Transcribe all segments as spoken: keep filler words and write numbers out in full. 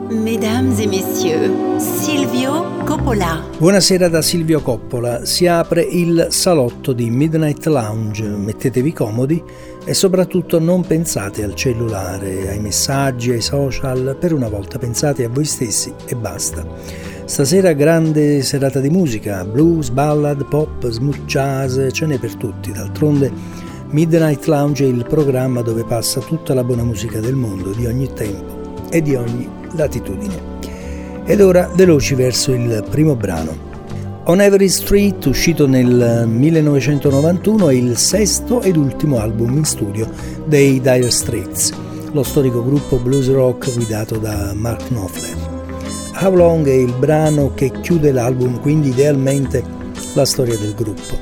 Mesdames et messieurs, Silvio Coppola. Buonasera da Silvio Coppola. Si apre il salotto di Midnight Lounge. Mettetevi comodi e soprattutto non pensate al cellulare, ai messaggi, ai social. Per una volta pensate a voi stessi e basta. Stasera grande serata di musica, blues, ballad, pop, smooth jazz, ce n'è per tutti. D'altronde Midnight Lounge è il programma dove passa tutta la buona musica del mondo, di ogni tempo e di ogni latitudine. Ed ora veloci verso il primo brano. On Every Street, uscito nel millenovecentonovantuno, è il sesto ed ultimo album in studio dei Dire Straits, lo storico gruppo blues rock guidato da Mark Knopfler. How Long è il brano che chiude l'album, quindi idealmente la storia del gruppo.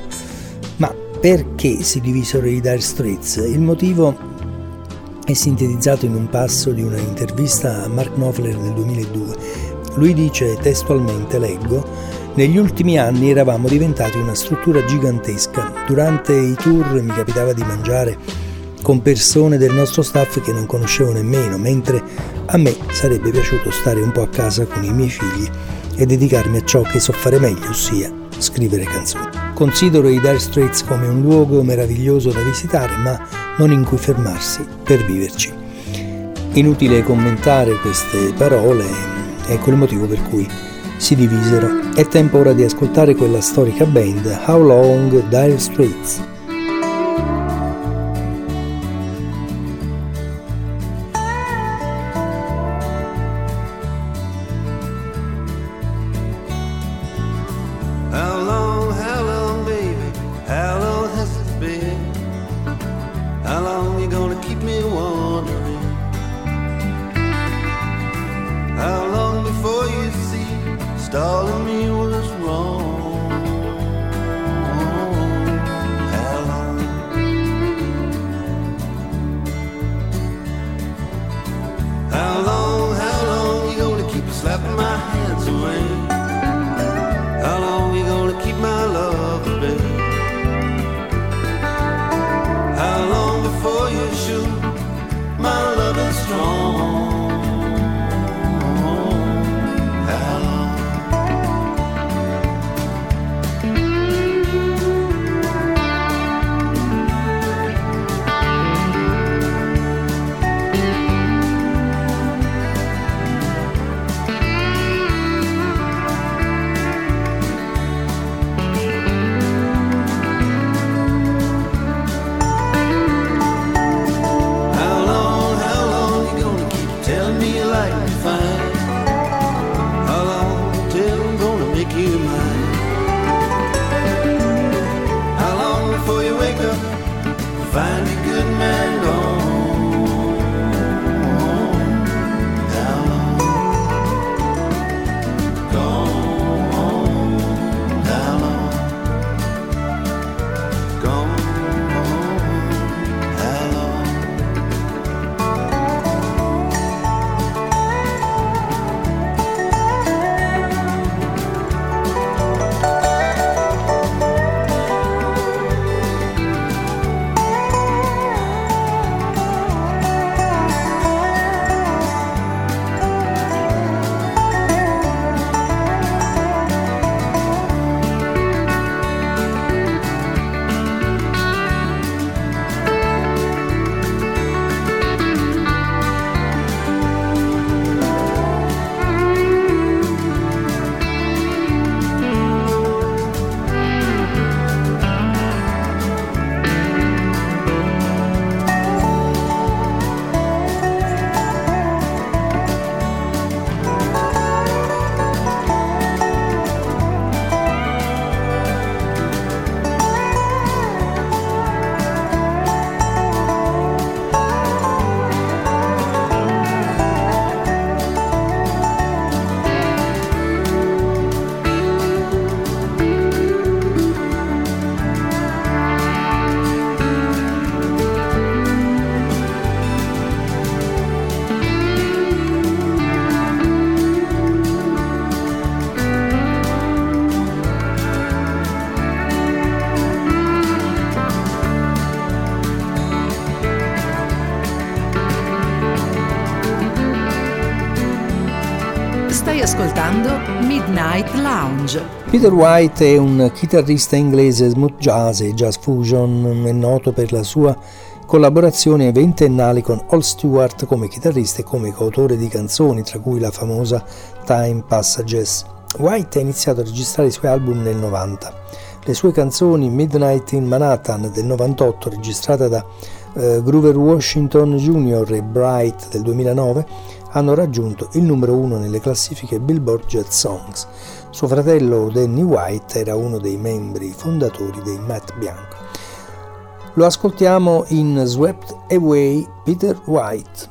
Ma perché si divisero i Dire Straits? Il motivo è sintetizzato in un passo di una intervista a Mark Knopfler nel duemiladue. Lui dice testualmente, leggo: negli ultimi anni eravamo diventati una struttura gigantesca. Durante i tour mi capitava di mangiare con persone del nostro staff che non conoscevo nemmeno, mentre a me sarebbe piaciuto stare un po' a casa con i miei figli e dedicarmi a ciò che so fare meglio, ossia scrivere canzoni. Considero i Dire Straits come un luogo meraviglioso da visitare, ma non in cui fermarsi per viverci. Inutile commentare queste parole, ecco il motivo per cui si divisero. È tempo ora di ascoltare quella storica band, How Long, Dire Straits. Stalling me was wrong. Stai ascoltando Midnight Lounge. Peter White è un chitarrista inglese smooth jazz e jazz fusion, è noto per la sua collaborazione ventennali con Al Stewart come chitarrista e come coautore di canzoni, tra cui la famosa Time Passages. White ha iniziato a registrare i suoi album nel novanta. Le sue canzoni Midnight in Manhattan del novantotto, registrata da uh, Grover Washington junior e Bright del duemilanove, hanno raggiunto il numero uno nelle classifiche Billboard Jazz Songs. Suo fratello Danny White era uno dei membri fondatori dei Matt Bianco. Lo ascoltiamo in Swept Away Peter White.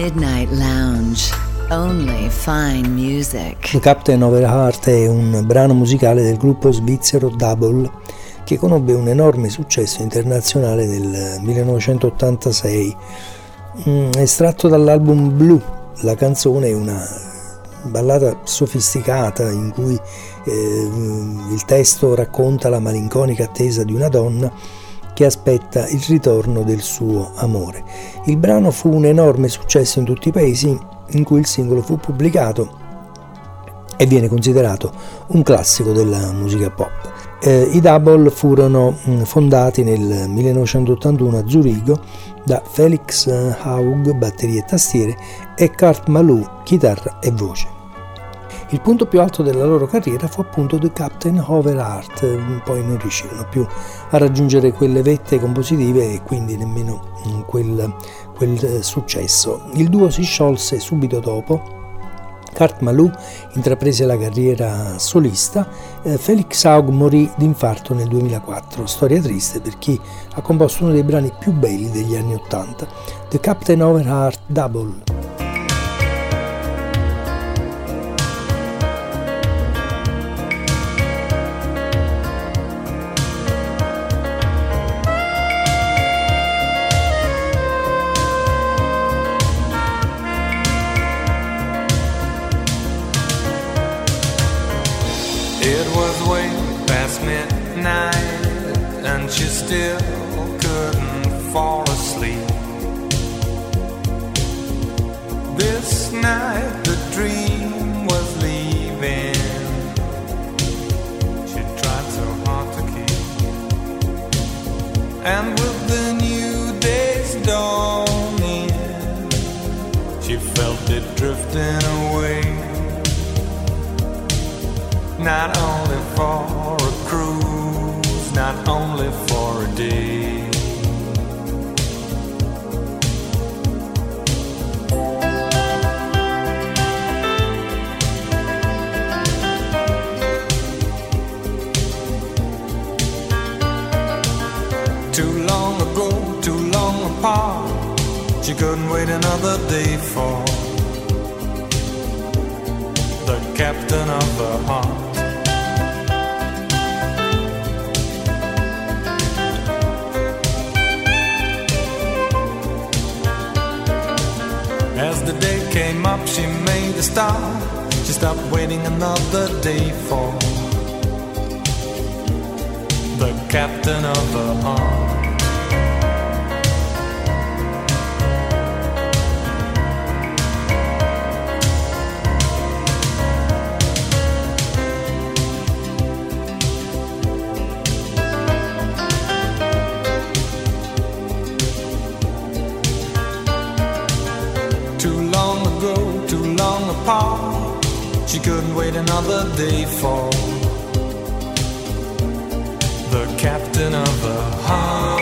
Midnight Lounge. Only fine music. The Captain of Her Heart è un brano musicale del gruppo svizzero Double che conobbe un enorme successo internazionale nel millenovecentottantasei. Mm, estratto dall'album Blue, la canzone è una ballata sofisticata in cui eh, il testo racconta la malinconica attesa di una donna che aspetta il ritorno del suo amore. Il brano fu un enorme successo in tutti i paesi in cui il singolo fu pubblicato e viene considerato un classico della musica pop. Eh, I Double furono mh, fondati nel millenovecentottantuno a Zurigo da Felix Haug, batterie e tastiere, e Kurt Malou, chitarra e voce. Il punto più alto della loro carriera fu appunto The Captain of Her Heart, poi non riuscirono più a raggiungere quelle vette compositive e quindi nemmeno quel, quel successo. Il duo si sciolse subito dopo. Kurt Malou intraprese la carriera solista, eh, Felix Haug morì d'infarto nel duemilaquattro, storia triste per chi ha composto uno dei brani più belli degli anni Ottanta, The Captain of Her Heart Double. She still couldn't fall asleep. This night the dream was leaving. She tried so hard to keep. And with the new day's dawning, she felt it drifting away. Not only for a cruise, not only for a day. Too long ago, too long apart, she couldn't wait another day for the captain of her heart. As the day came up, she made a start. She stopped waiting another day for the captain of her heart. She couldn't wait another day for the captain of her heart.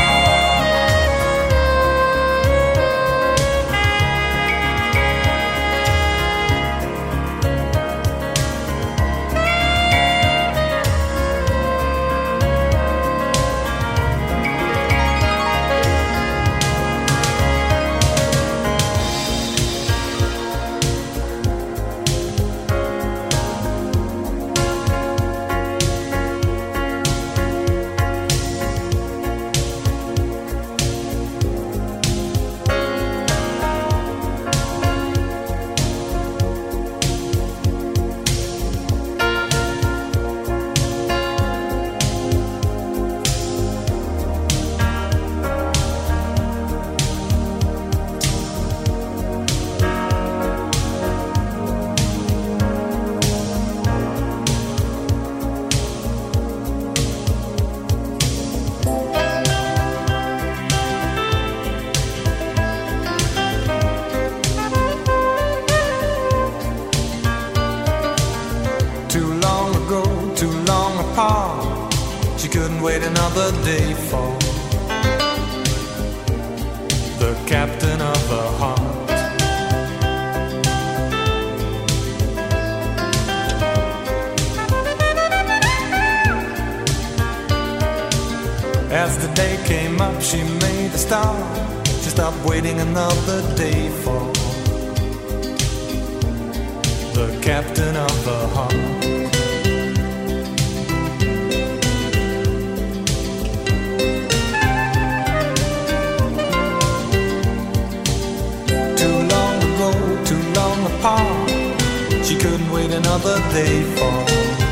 Wait another day for the captain of her heart. As the day came up, she made a start. She stopped waiting another day for the captain of the heart. Too long ago, too long apart, she couldn't wait another day for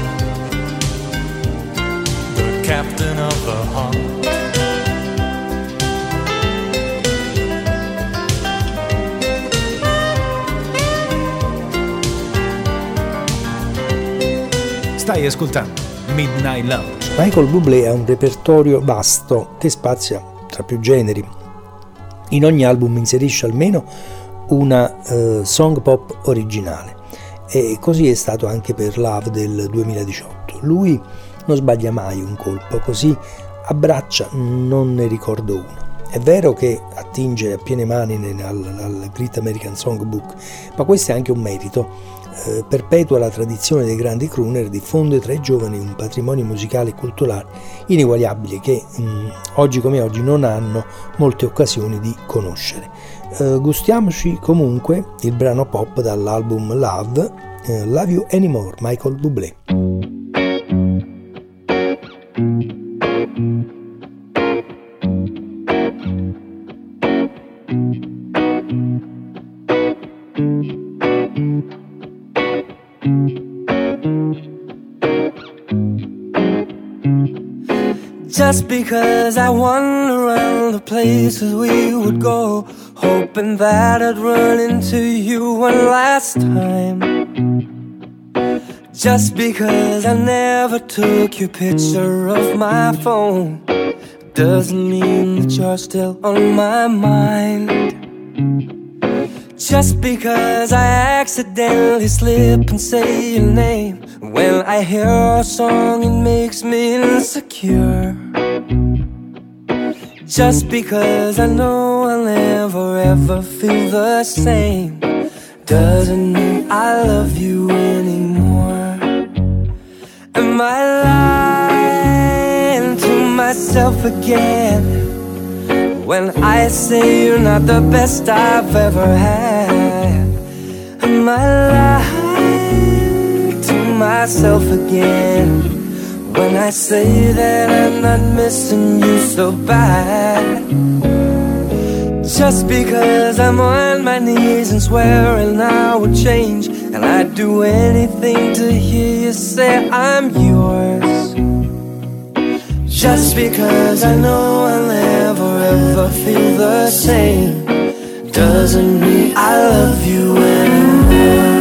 the captain of the heart. Stai ascoltando Midnight Lounge. Michael Bublé ha un repertorio vasto che spazia tra più generi. In ogni album inserisce almeno una uh, song pop originale, e così è stato anche per Love del duemiladiciotto. Lui non sbaglia mai un colpo, così a braccia non ne ricordo uno. È vero che attinge a piene mani al, al Great American Songbook, ma questo è anche un merito. Eh, perpetua la tradizione dei grandi crooner, diffonde tra i giovani un patrimonio musicale e culturale ineguagliabile che mh, oggi come oggi non hanno molte occasioni di conoscere. Eh, gustiamoci comunque il brano pop dall'album Love, eh, Love You Anymore, Michael Bublé. Just because I wander around the places we would go, hoping that I'd run into you one last time. Just because I never took your picture off my phone, doesn't mean that you're still on my mind. Just because I accidentally slip and say your name, when I hear a song it makes me insecure. Just because I know I'll never ever feel the same, doesn't mean I love you anymore. Am I lying to myself again when I say you're not the best I've ever had? Am I lying to myself again when I say that I'm not missing you so bad? Just because I'm on my knees and swearing I would change, and I'd do anything to hear you say I'm yours. Just because I know I'll never ever feel the same, doesn't mean I love you anymore.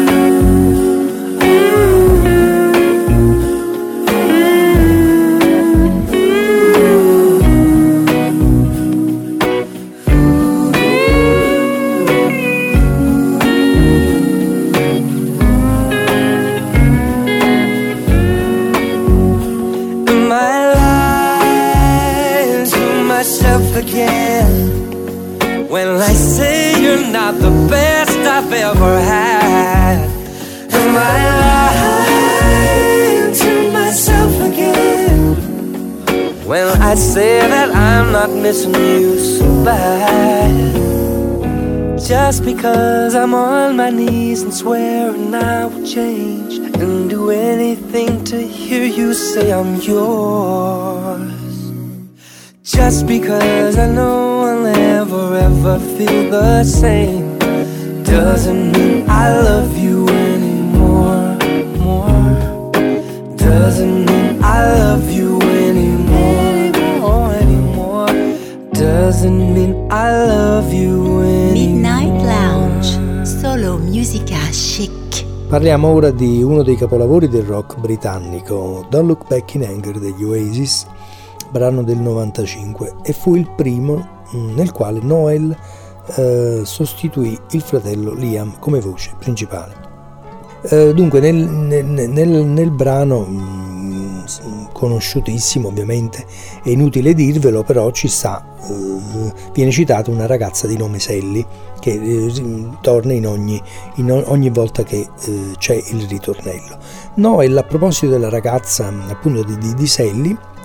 Again, when I say you're not the best I've ever had, am I lying to myself again when I say that I'm not missing you so bad? Just because I'm on my knees and swearing I will change and do anything to hear you say I'm yours. Just because I know I'll never ever feel the same, doesn't mean I love you anymore. More. Doesn't mean I love you anymore. Anymore. Doesn't mean I love you anymore. Midnight Lounge, solo musica chic. Parliamo ora di uno dei capolavori del rock britannico, Don't Look Back in Anger degli Oasis, brano del novantacinque, e fu il primo nel quale Noel eh, sostituì il fratello Liam come voce principale. Eh, dunque nel, nel, nel, nel brano mh, conosciutissimo, ovviamente è inutile dirvelo, però ci sta, eh, viene citata una ragazza di nome Sally che eh, torna in ogni, in ogni volta che eh, c'è il ritornello. Noel, a proposito della ragazza appunto di, di, di Sally,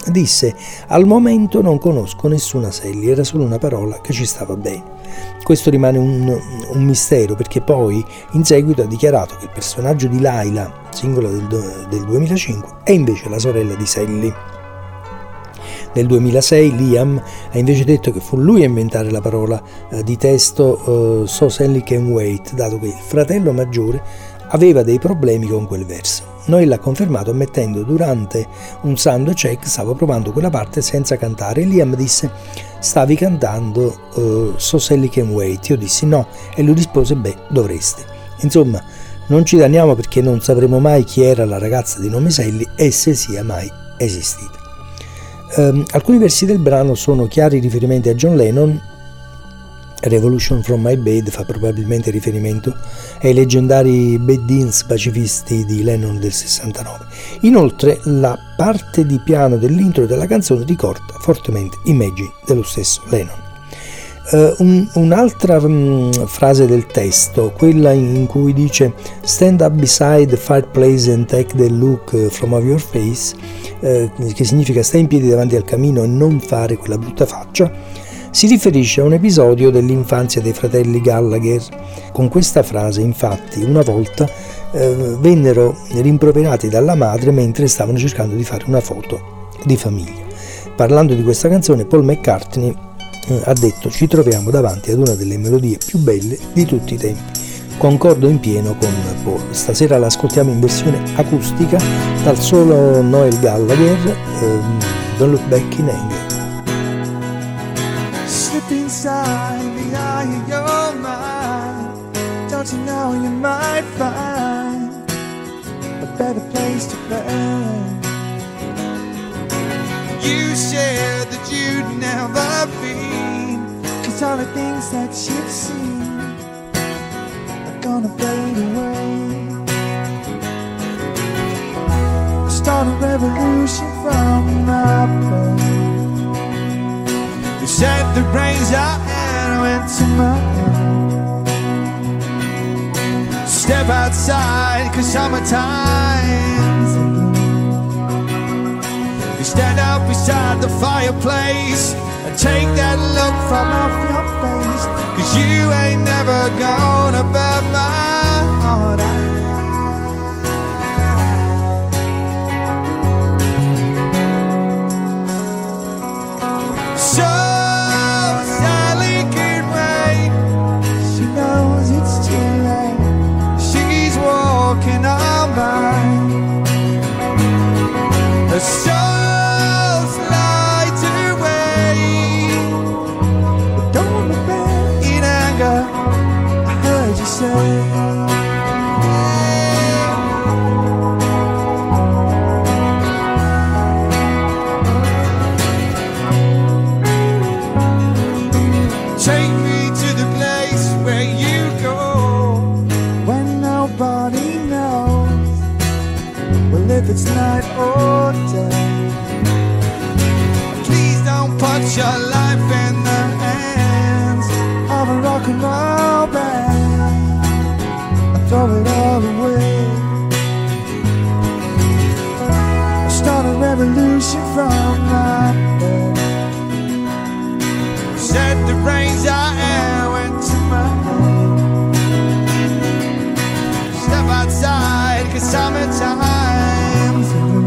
disse: al momento non conosco nessuna Sally, era solo una parola che ci stava bene. Questo rimane un, un mistero, perché poi in seguito ha dichiarato che il personaggio di Laila, singolo del, del duemilacinque, è invece la sorella di Sally. Nel duemilasei Liam ha invece detto che fu lui a inventare la parola eh, di testo eh, So Sally Can Wait, dato che il fratello maggiore aveva dei problemi con quel verso. Noel l'ha confermato ammettendo: durante un sound check stavo provando quella parte senza cantare e Liam disse: stavi cantando uh, So Sally Can Wait. Io dissi no e lui rispose: beh, dovresti. Insomma, non ci danniamo perché non sapremo mai chi era la ragazza di nome Sally e se sia mai esistita. Um, alcuni versi del brano sono chiari riferimenti a John Lennon. Revolution from My Bed fa probabilmente riferimento ai leggendari Bedins pacifisti di Lennon del sessantanove. Inoltre la parte di piano dell'intro della canzone ricorda fortemente Imagine dello stesso Lennon. Uh, un, un'altra um, frase del testo, quella in cui dice stand up beside the fireplace and take the look from off your face, uh, che significa stai in piedi davanti al camino e non fare quella brutta faccia, si riferisce a un episodio dell'infanzia dei fratelli Gallagher. Con questa frase, infatti, una volta eh, vennero rimproverati dalla madre mentre stavano cercando di fare una foto di famiglia. Parlando di questa canzone, Paul McCartney eh, ha detto: ci troviamo davanti ad una delle melodie più belle di tutti i tempi. Concordo in pieno con Paul. Stasera l'ascoltiamo in versione acustica dal solo Noel Gallagher, eh, Don't Look Back in Anger. Slip inside the eye of your mind. Don't you know you might find a better place to play? You said that you'd never been, 'cause all the things that you've seen are gonna fade away. Start a revolution from my place. You said the rains out and went to my head. Step outside, 'cause summertime's again. You stand up beside the fireplace and take that look from off your face, 'cause you ain't never gonna burn my heart out. So the soul's light away, but don't look back in anger, I heard you say. Take me to the place where you go when nobody knows. Well, if it's night or day, please don't put your life in the hands of a rock and roll band. I throw it all away. I start a revolution from my bed. Said the rains I air went to my head. Step outside, 'cause summertime's again.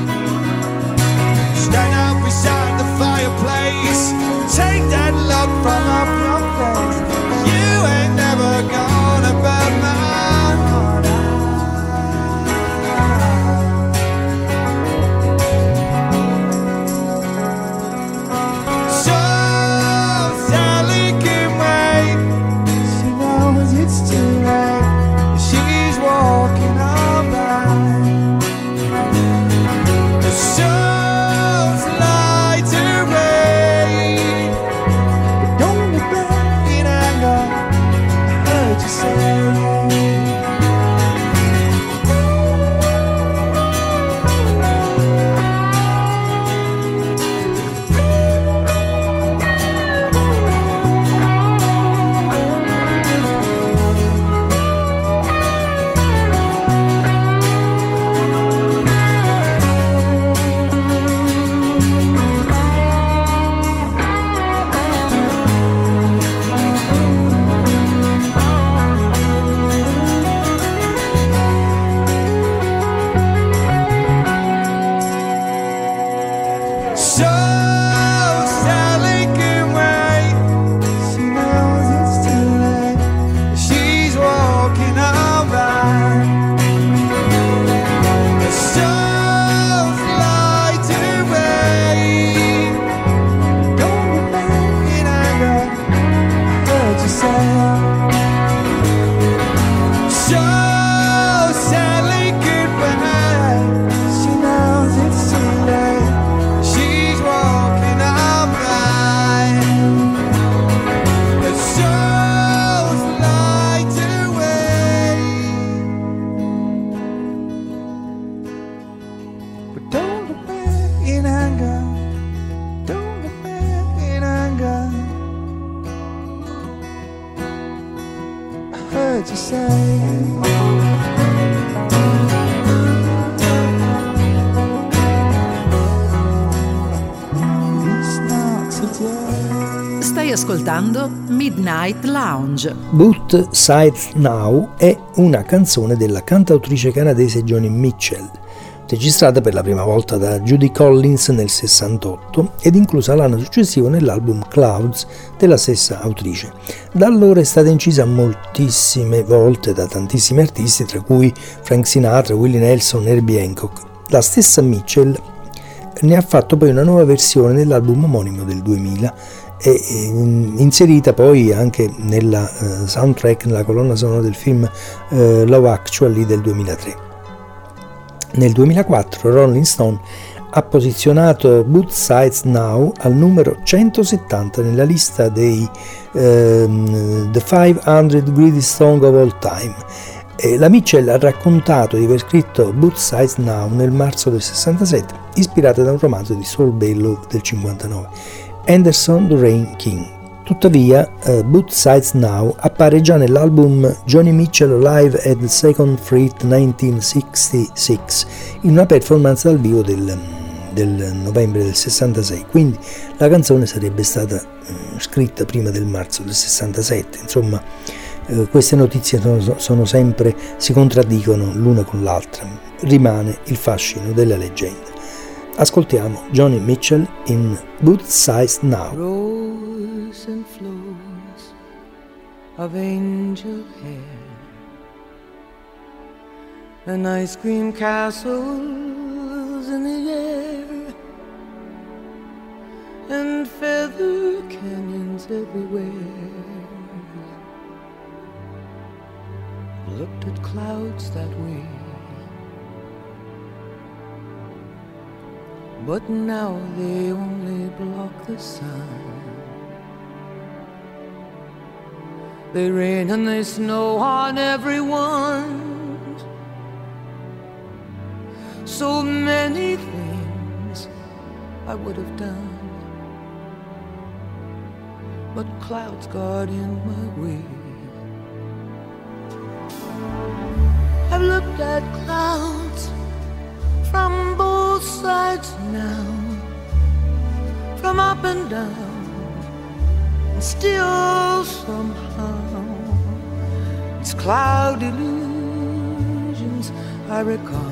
Stand up beside the fireplace, take that look from off your face. You ain't never gonna burn my heart out. what you say. It's not today. Stai ascoltando Midnight Lounge. Both Sides Now è una canzone della cantautrice canadese Joni Mitchell, registrata per la prima volta da Judy Collins nel sessantotto ed inclusa l'anno successivo nell'album Clouds della stessa autrice. Da allora è stata incisa moltissime volte da tantissimi artisti, tra cui Frank Sinatra, Willie Nelson, Herbie Hancock. La stessa Mitchell ne ha fatto poi una nuova versione nell'album omonimo del duemila e inserita poi anche nella uh, soundtrack, nella colonna sonora del film uh, Love Actually del duemilatré. Nel duemilaquattro Rolling Stone ha posizionato Both Sides Now al numero centosettanta nella lista dei um, The cinquecento Greatest Song of All Time. E la Mitchell ha raccontato di aver scritto Both Sides Now nel marzo del sessantasette, ispirata da un romanzo di Saul Bellow del cinquantanove, Anderson Lorraine King. Tuttavia, uh, Both Sides Now appare già nell'album Joni Mitchell Live at the Second Fleet millenovecentosessantasei, in una performance dal vivo del, del novembre del sessantasei, quindi la canzone sarebbe stata uh, scritta prima del marzo del sessantasette. Insomma, uh, queste notizie sono, sono sempre, si contraddicono l'una con l'altra, rimane il fascino della leggenda. Ascoltiamo Joni Mitchell in Both Sides Now. Rose and flows of angel hair and ice cream castles in the air and feather canyons everywhere. Looked at clouds that way, but now they only block the sun. They rain and they snow on everyone. So many things I would have done, but clouds got in my way. I've looked at clouds from both sides now, from up and down, and still somehow it's cloud illusions I recall.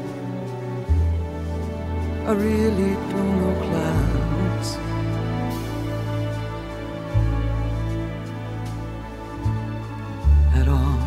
I really don't know clouds. At all.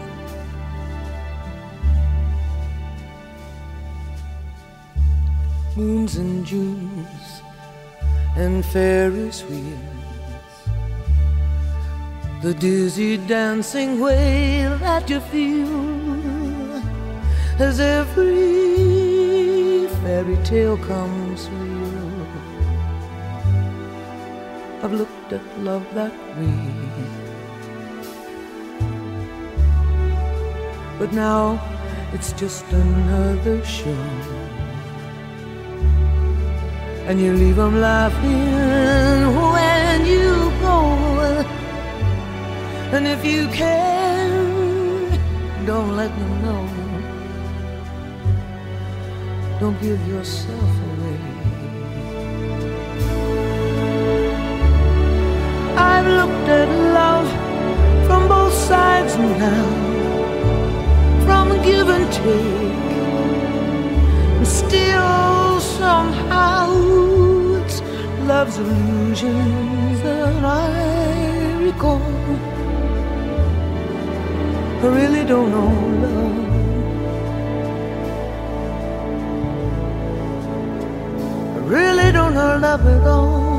Moons and Junes and Ferris wheels, the dizzy dancing way that you feel as every fairy tale comes real. I've looked at love that way, but now it's just another show. And you leave them laughing when you go. And if you can, don't let them know. Don't give yourself away. I've looked at love from both sides now, from give and take, and still somehow it's love's illusions that I recall. I really don't know love. I really don't know love at all.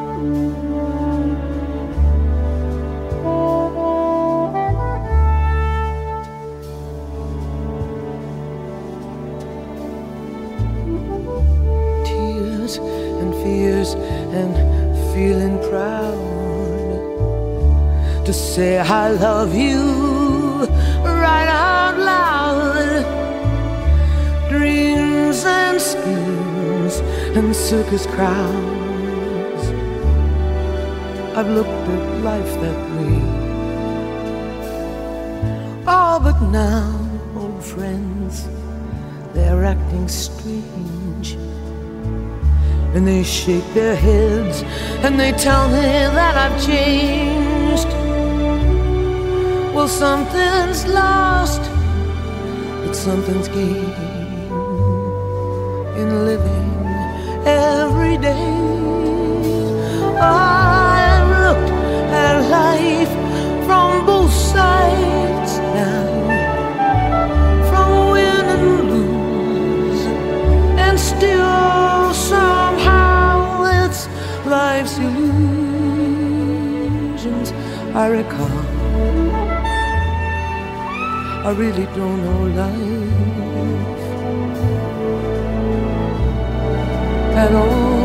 Tears and fears and feeling proud to say I love you right out loud. Dreams and schemes and circus crowds, I've looked at life that way. Oh, but now, old friends, they're acting strange, and they shake their heads and they tell me that I've changed. Well, something's lost, but something's gained in living every day. I've looked at life from both sides now, from win and lose, and still somehow it's life's illusions I recall. I really don't know life at all.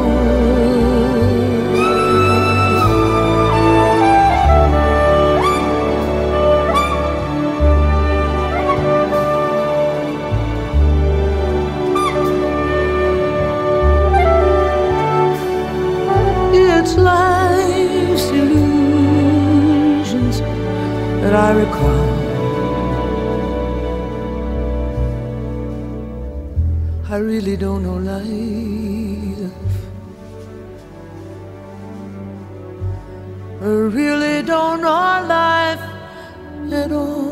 It's life's illusions that I recall. I really don't know life. I really don't know life at all.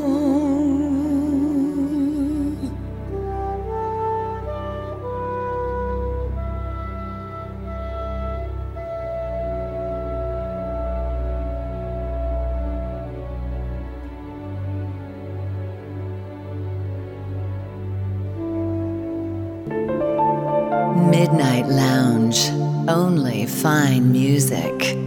Midnight Lounge, only fine music.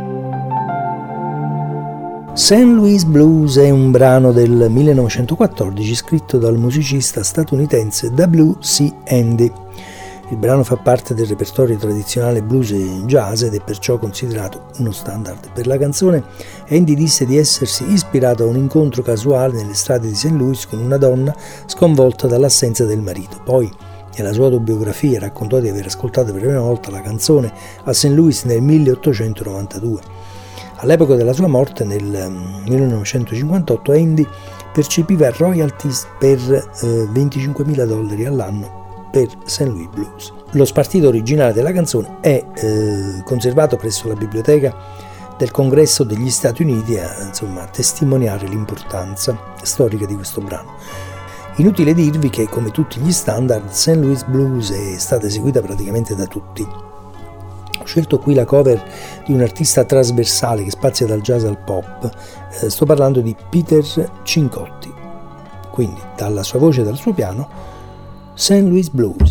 Saint Louis Blues è un brano del millenovecentoquattordici scritto dal musicista statunitense W C Handy. Il brano fa parte del repertorio tradizionale blues e jazz ed è perciò considerato uno standard. Per la canzone Handy disse di essersi ispirato a un incontro casuale nelle strade di Saint Louis con una donna sconvolta dall'assenza del marito. Poi, nella sua autobiografia, raccontò di aver ascoltato per la prima volta la canzone a Saint Louis nel milleottocentonovantadue. All'epoca della sua morte, nel millenovecentocinquantotto, Handy percepiva royalties per eh, venticinquemila dollari all'anno per Saint Louis Blues. Lo spartito originale della canzone è eh, conservato presso la biblioteca del Congresso degli Stati Uniti a, insomma, a testimoniare l'importanza storica di questo brano. Inutile dirvi che, come tutti gli standard, Saint Louis Blues è stata eseguita praticamente da tutti. Ho scelto qui la cover di un artista trasversale che spazia dal jazz al pop. Eh, sto parlando di Peter Cincotti. Quindi, dalla sua voce e dal suo piano, Saint Louis Blues.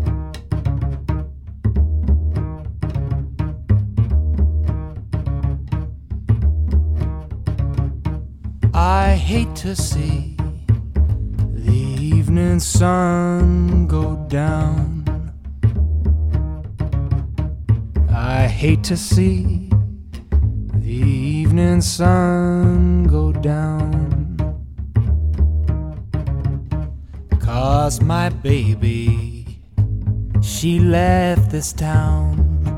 I hate to see the evening sun go down. I hate to see the evening sun go down, 'cause my baby, she left this town.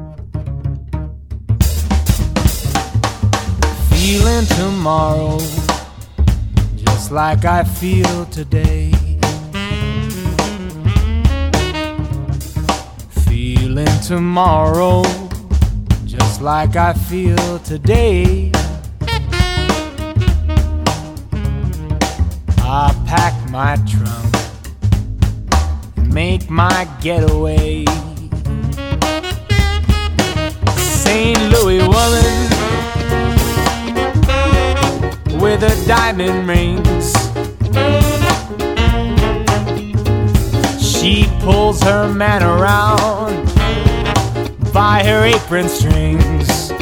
Feeling tomorrow just like I feel today. Feeling tomorrow just like I feel today. I pack my trunk and make my getaway. Saint Louis woman with her diamond rings, she pulls her man around by her apron strings.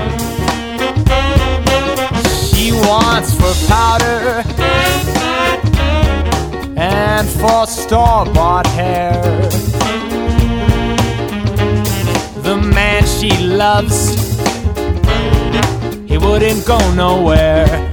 She wants for powder and for store-bought hair. The man she loves, he wouldn't go nowhere.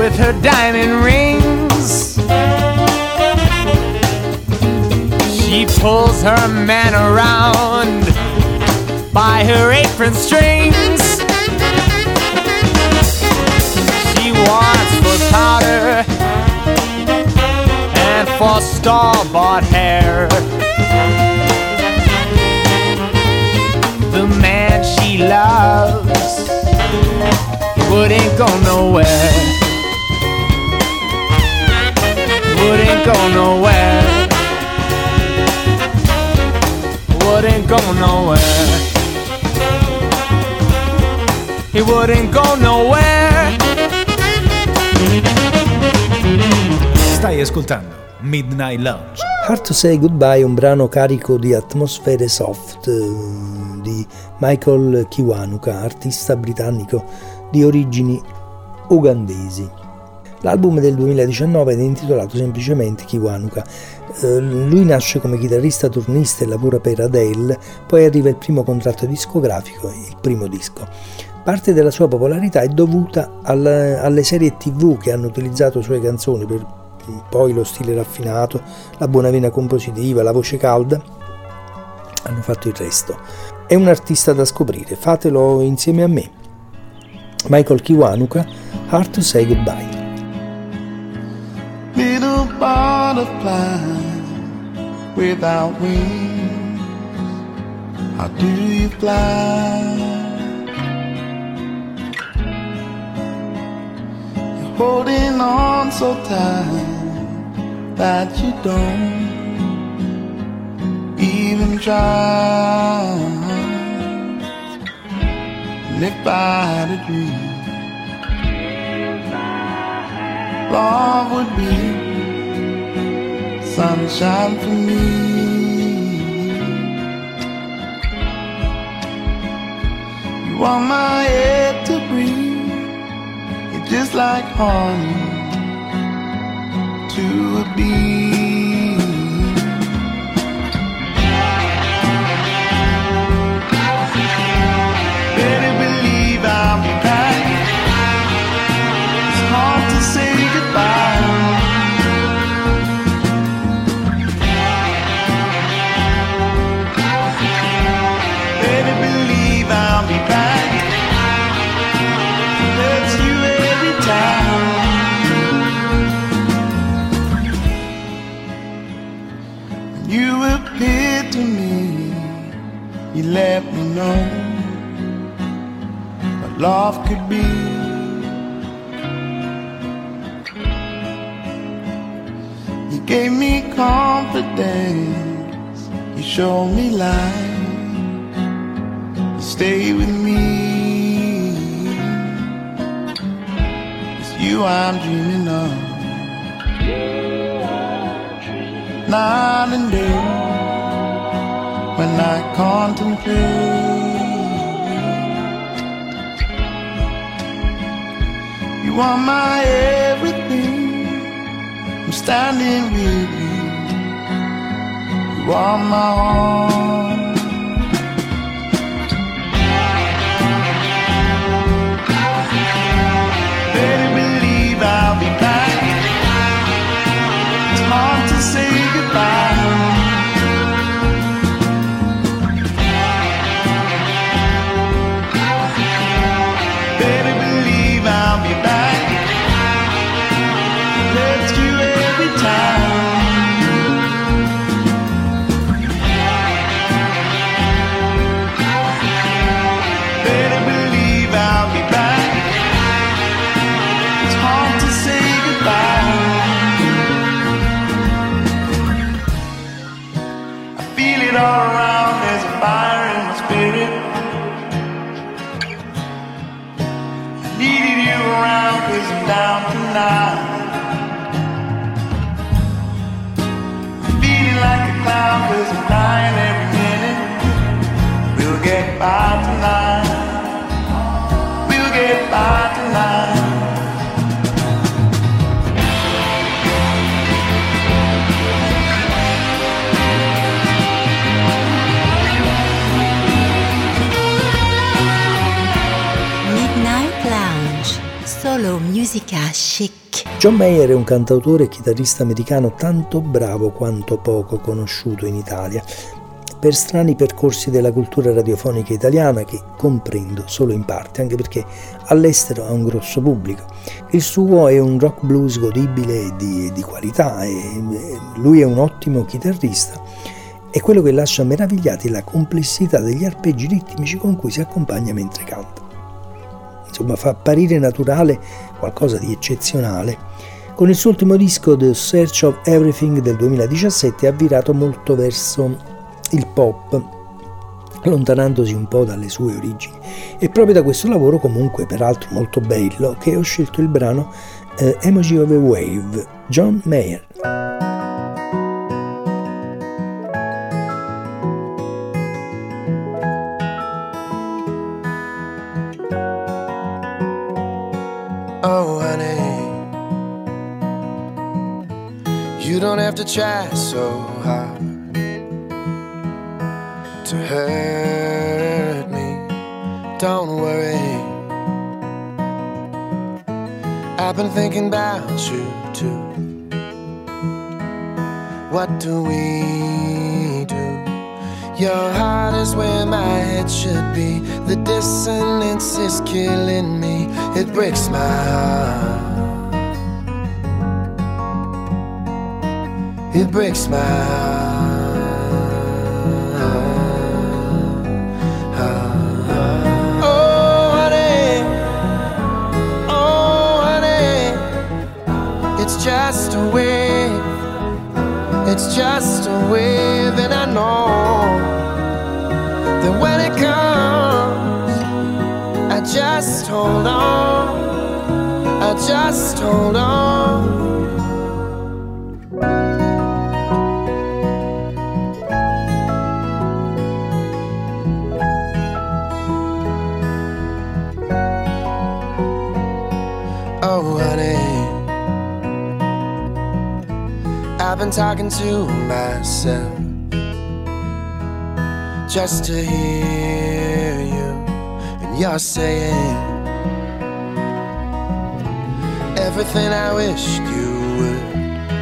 with her diamond rings. She pulls her man around by her apron strings. She wants for powder and for store-bought hair. The man she loves wouldn't go nowhere. Wouldn't go nowhere. Wouldn't go nowhere. He wouldn't go nowhere. Stai ascoltando Midnight Lounge. Hard to Say Goodbye è un brano carico di atmosfere soft eh, di Michael Kiwanuka, artista britannico di origini ugandesi. L'album del duemiladiciannove è intitolato semplicemente Kiwanuka. Eh, lui nasce come chitarrista turnista e lavora per Adele, poi arriva il primo contratto discografico, il primo disco. Parte della sua popolarità è dovuta al, alle serie tivù che hanno utilizzato sue canzoni, per poi lo stile raffinato, la buona vena compositiva, la voce calda hanno fatto il resto. È un artista da scoprire, fatelo insieme a me. Michael Kiwanuka, Hard to Say Goodbye. Little butterfly without wings, how do you fly? You're holding on so tight that you don't even try. And if I had a dream, love would be sunshine for me. You are my air to breathe. You're just like honey to a bee. Better believe I'll be back. It's hard to say goodbye. Better believe I'll be back. That's you every time. You appeared to me, you let me know what love could be. You gave me confidence, you showed me light, you stay with me. It's you I'm dreaming of, night and day, when I contemplate. You are my everything, I'm standing with you. You are my all. Better believe I'll be back. It's hard to say goodbye. Better believe I'll be back. That's you every time. Better believe I'll be back. It's hard to say goodbye. I feel it all around, there's a fire in my spirit. I needed you around 'cause I'm down tonight. I'm feeling like a clown 'cause I'm dying every minute. We'll get by tonight. We'll get by tonight. Midnight Lounge, solo musica chic. chic. John Mayer è un cantautore e chitarrista americano tanto bravo quanto poco conosciuto in Italia, per strani percorsi della cultura radiofonica italiana che comprendo solo in parte, anche perché all'estero ha un grosso pubblico. Il suo è un rock blues godibile e di, di qualità, e lui è un ottimo chitarrista, e quello che lascia meravigliati è la complessità degli arpeggi ritmici con cui si accompagna mentre canta. Insomma, fa apparire naturale qualcosa di eccezionale. Con il suo ultimo disco The Search of Everything del duemiladiciassette ha virato molto verso il pop, allontanandosi un po' dalle sue origini. È proprio da questo lavoro, comunque peraltro molto bello, che ho scelto il brano eh, Emoji of a Wave, John Mayer. Oh honey, you don't have to try so hard to hurt me, don't worry. I've been thinking about you too. What do we do? Your heart is where my head should be. The dissonance is killing me. It breaks my heart. It breaks my heart. Oh honey, oh honey, it's just a wave. It's just a wave, and I know that when it comes, I just hold on, I just hold on. Oh honey, I've been talking to myself just to hear you, and you're saying everything I wished you would,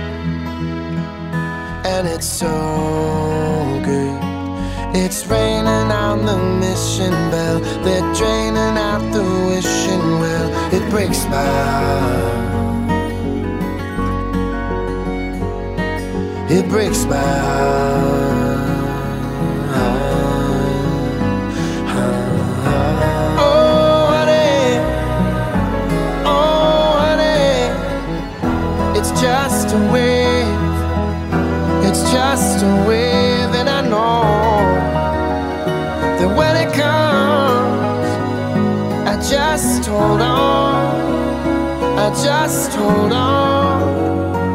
and it's so good. It's raining on the mission bell, they're draining out the wishing well. It breaks my heart. It breaks my heart. Oh honey, oh honey, it's just a wave. It's just a wave, and I know that when it comes, I just hold on, I just hold on.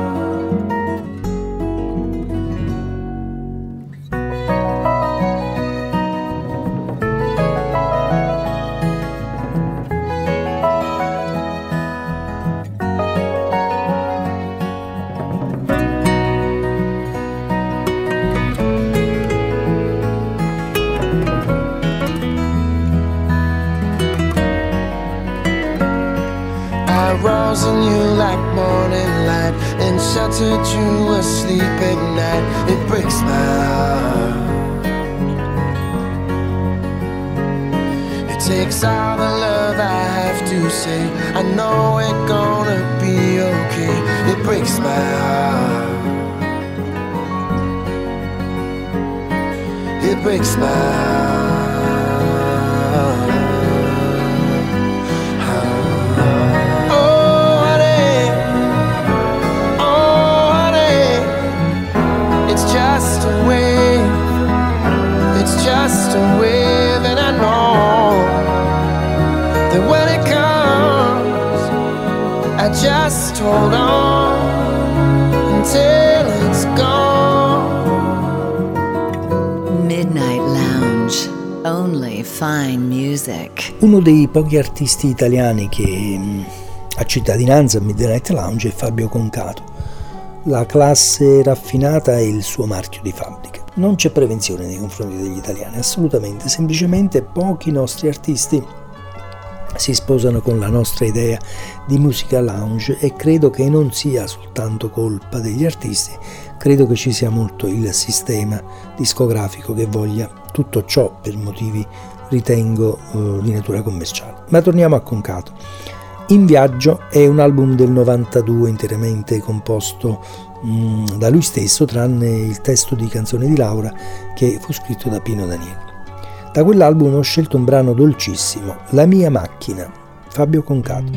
Rose in you like morning light and sheltered you asleep at night. It breaks my heart. It takes all the love I have to say. I know it's gonna be okay. It breaks my heart. It breaks my heart. Just a wave, and I know that when it comes, I just hold on until it's gone. Midnight Lounge, only fine music. Uno dei pochi artisti italiani che mh, ha cittadinanza a Midnight Lounge è Fabio Concato. La classe raffinata è il suo marchio di fabbrica. Non c'è prevenzione nei confronti degli italiani, assolutamente, semplicemente pochi nostri artisti si sposano con la nostra idea di musica lounge e credo che non sia soltanto colpa degli artisti, credo che ci sia molto il sistema discografico che voglia tutto ciò per motivi, ritengo, eh, di natura commerciale. Ma torniamo a Concato. In Viaggio è un album del novantadue interamente composto mh, da lui stesso, tranne il testo di Canzone di Laura che fu scritto da Pino Daniele. Da quell'album ho scelto un brano dolcissimo, La mia macchina, Fabio Concato.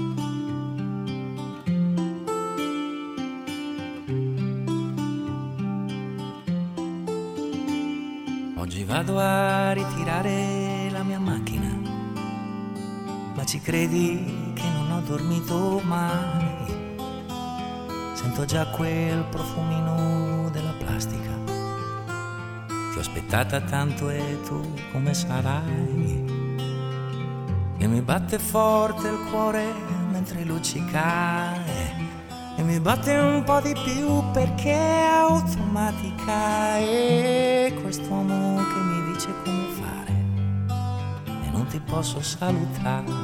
Oggi vado a ritirare la mia macchina, ma ci credi che non ho dormito mai? Sento già quel profumino della plastica. Ti ho aspettata tanto e tu come sarai? E mi batte forte il cuore mentre luccica e mi batte un po' di più perché è automatica. E quest'uomo che mi dice come fare e non ti posso salutare.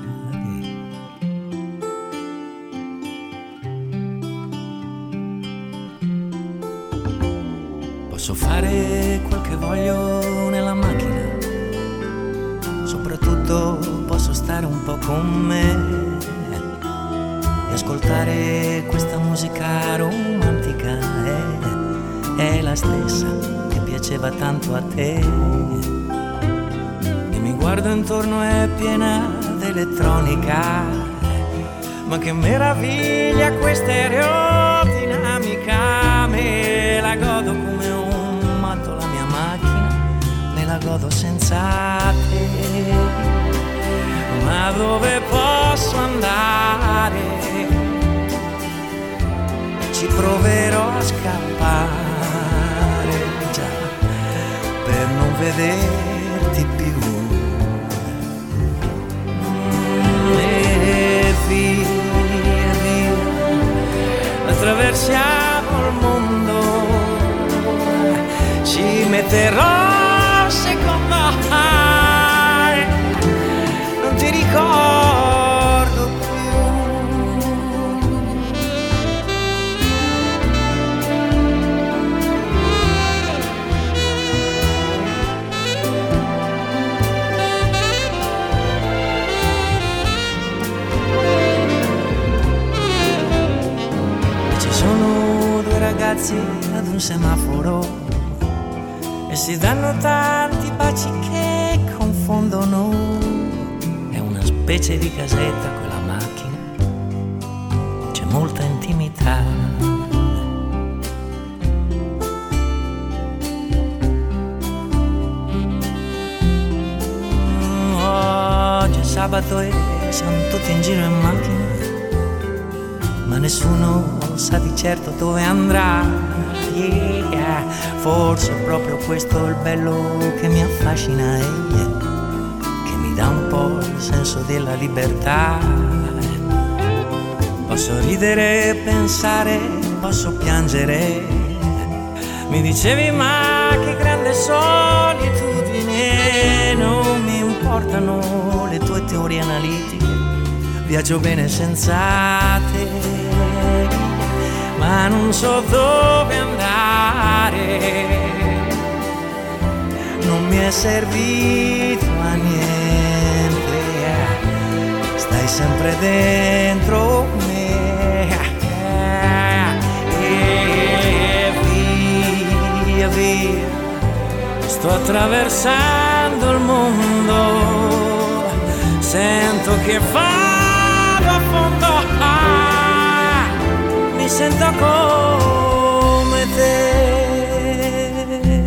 Posso fare quel che voglio nella macchina, soprattutto posso stare un po' con me e ascoltare questa musica romantica. È, è la stessa che piaceva tanto a te. E mi guardo intorno, è piena d'elettronica, ma che meraviglia questa aerodinamica. Me la godo come un la mia macchina, me la godo senza te. Ma dove posso andare? Ci proverò a scappare, già, per non vederti più. E via, via, attraversiamo il mondo, ci metterò secondo me, non ti ricordo più. Ci sono due ragazzi ad un semaforo e si danno tanti baci che confondono. È una specie di casetta quella macchina, c'è molta intimità. Mm, oggi è sabato e siamo tutti in giro in macchina, ma nessuno sa di certo dove andrà. Yeah, forse è proprio questo il bello che mi affascina, eh, che mi dà un po' il senso della libertà. Posso ridere, pensare, posso piangere. Mi dicevi ma che grande solitudine, non mi importano le tue teorie analitiche, viaggio bene senza te. Ma non so dove andare, non mi è servito a niente, stai sempre dentro me. E via, via, sto attraversando il mondo, sento che vado a fondo. Mi sento come te.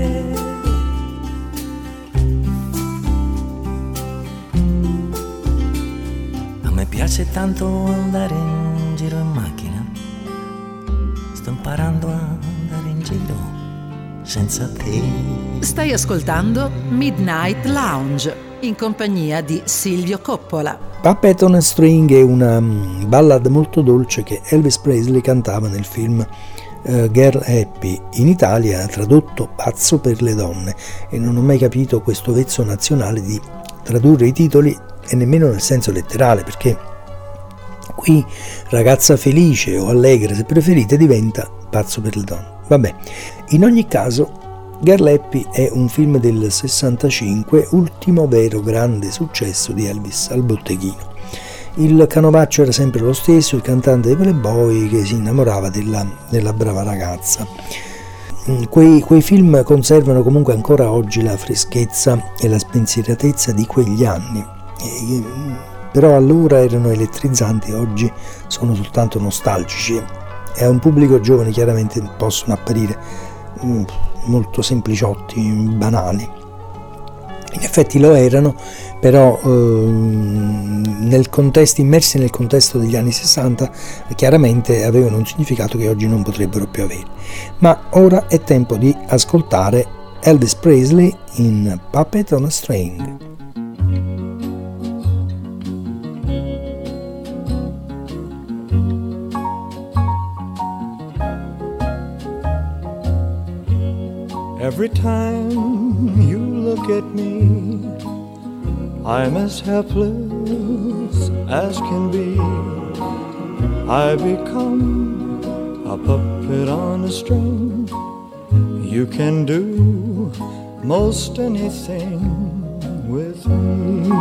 A me piace tanto andare in giro in macchina, sto imparando a andare in giro senza te. Stai ascoltando Midnight Lounge in compagnia di Silvio Coppola. Puppet on a String è una ballad molto dolce che Elvis Presley cantava nel film uh, Girl Happy, in Italia tradotto Pazzo per le donne, e non ho mai capito questo vezzo nazionale di tradurre i titoli e nemmeno nel senso letterale, perché qui ragazza felice o allegra, se preferite, diventa pazzo per le donne. Vabbè, in ogni caso Girl Happy è un film del sessantacinque, ultimo vero grande successo di Elvis al botteghino. Il canovaccio era sempre lo stesso, il cantante dei Playboy che si innamorava della, della brava ragazza. Quei, quei film conservano comunque ancora oggi la freschezza e la spensieratezza di quegli anni, e, però allora erano elettrizzanti, oggi sono soltanto nostalgici e a un pubblico giovane chiaramente possono apparire mm, molto sempliciotti, banali. In effetti lo erano, però ehm, nel contesto, immersi nel contesto degli anni sessanta, chiaramente avevano un significato che oggi non potrebbero più avere. Ma ora è tempo di ascoltare Elvis Presley in Puppet on a String. Every time you look at me, I'm as helpless as can be. I become a puppet on a string. You can do most anything with me.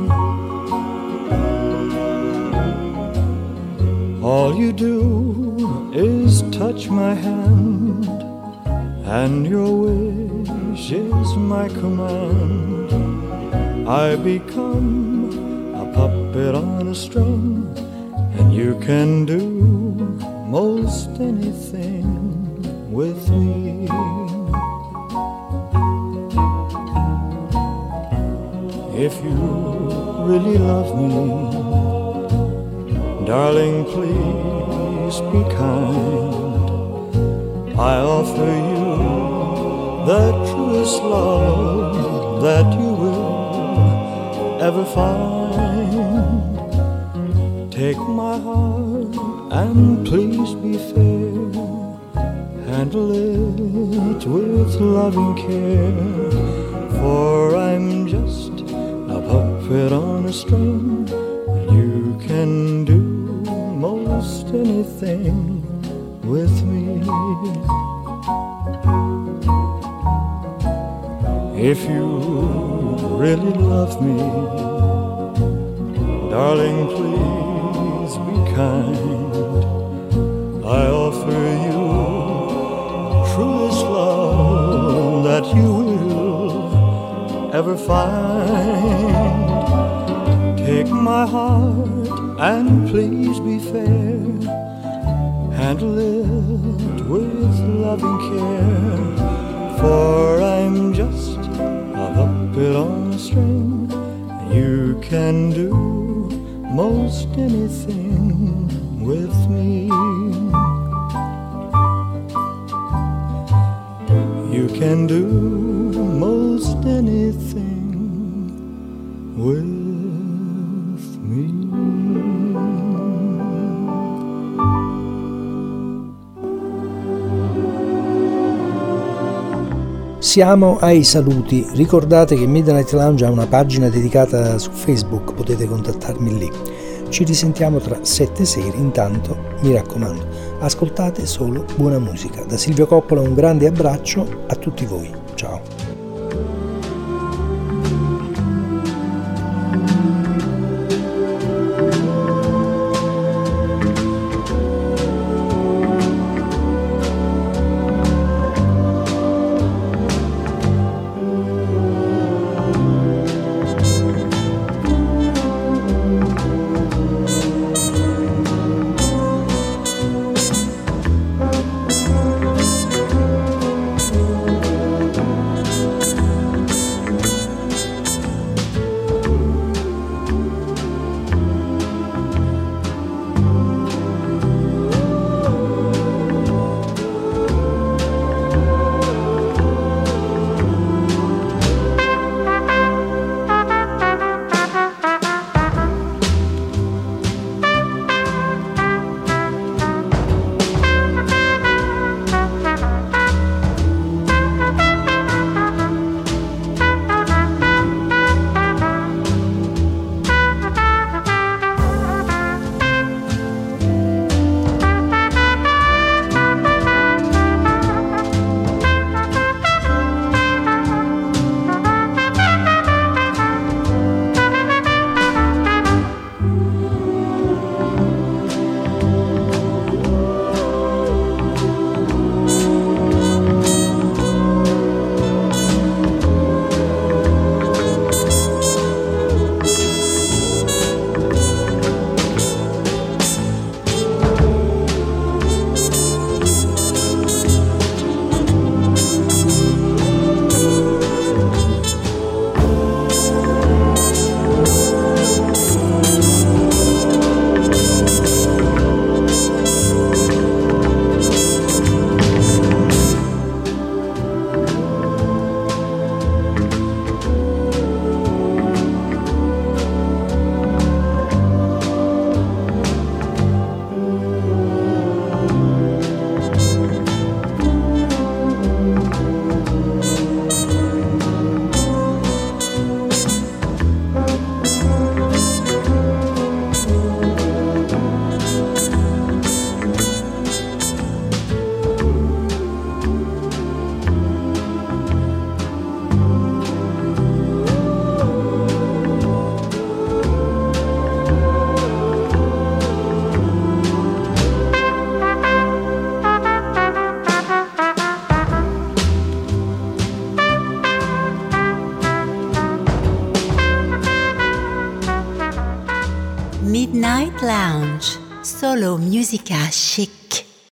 All you do is touch my hand, and your wish is my command. I become a puppet on a string, and you can do most anything with me. If you really love me, darling, please be kind. I offer you the truest love that you will ever find. Take my heart and please be fair. Handle it with loving care. For I'm just a puppet on a string. You can do most anything with me. If you really love me, darling, please be kind. I offer you truest love that you will ever find. Take my heart and please be fair. Handle it with loving care. For I'm just a puppet on a string. You can do most anything with me. You can do most anything with me. Siamo ai saluti. Ricordate che Midnight Lounge ha una pagina dedicata su Facebook, potete contattarmi lì. Ci risentiamo tra sette sere, intanto mi raccomando, ascoltate solo buona musica. Da Silvio Coppola un grande abbraccio a tutti voi. Ciao. Solo Musica Chic.